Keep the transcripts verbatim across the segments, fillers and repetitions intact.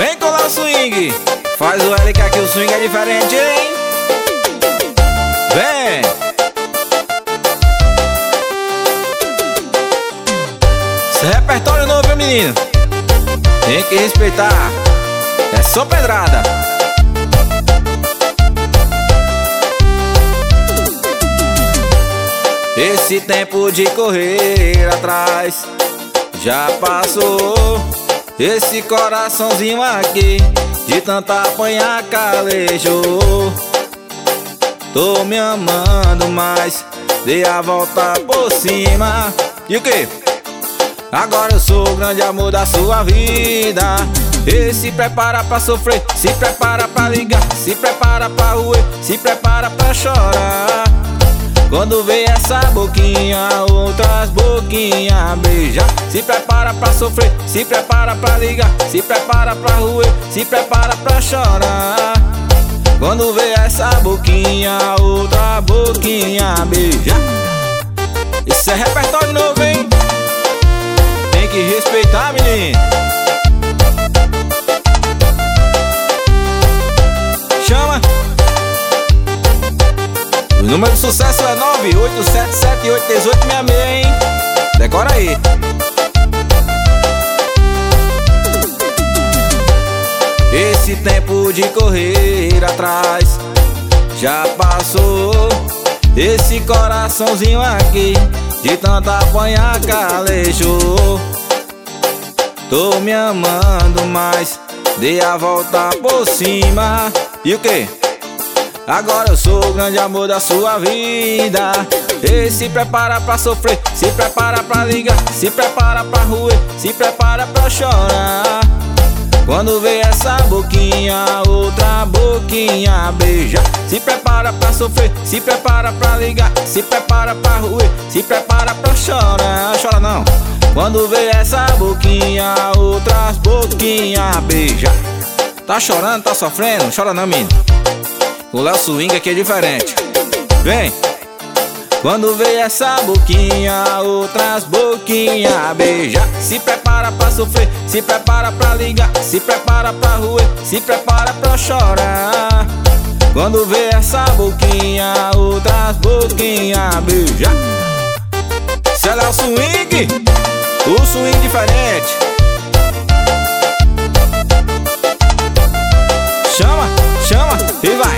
Vem colar o swing, faz o L que aqui o swing é diferente, hein? Vem! Esse repertório novo, meu menino, tem que respeitar. É só pedrada. Esse tempo de correr atrás já passou. Esse coraçãozinho aqui de tanta apanhar calejou. Tô me amando, mas dei a volta por cima. E o que? Agora eu sou o grande amor da sua vida. E se prepara pra sofrer, se prepara pra ligar, se prepara pra roer, se prepara pra chorar. Quando vê essa boquinha, outras boquinhas beijar. Se prepara pra sofrer, se prepara pra ligar, se prepara pra roer, se prepara pra chorar. Quando vê essa boquinha, outra boquinha beijar. Isso é repertório novo, hein? Tem que respeitar, menino. Chama. O número de sucesso é nove oito sete sete oito um oito seis seis, hein? Decora aí. Esse tempo de correr atrás já passou. Esse coraçãozinho aqui de tanta apanhar calejou. Tô me amando, mas dei a volta por cima. E o que? Agora eu sou o grande amor da sua vida. E se prepara pra sofrer, se prepara pra ligar, se prepara pra roer, se prepara pra chorar. Quando vê essa boquinha, outra boquinha beijar. Se prepara pra sofrer, se prepara pra ligar, se prepara pra roer, se prepara pra chorar. Chora não. Quando vê essa boquinha, outras boquinha beijar. Tá chorando, tá sofrendo? Chora não, menino. O Léo Swing aqui é diferente. Vem! Quando vê essa boquinha, outras boquinha beijar. Se prepara pra sofrer, se prepara pra ligar, se prepara pra roer, se prepara pra chorar. Quando vê essa boquinha, outras boquinha beijar. Se é Léo Swing, o swing diferente. Chama, chama e vai.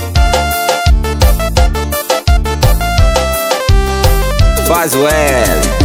Faz o L.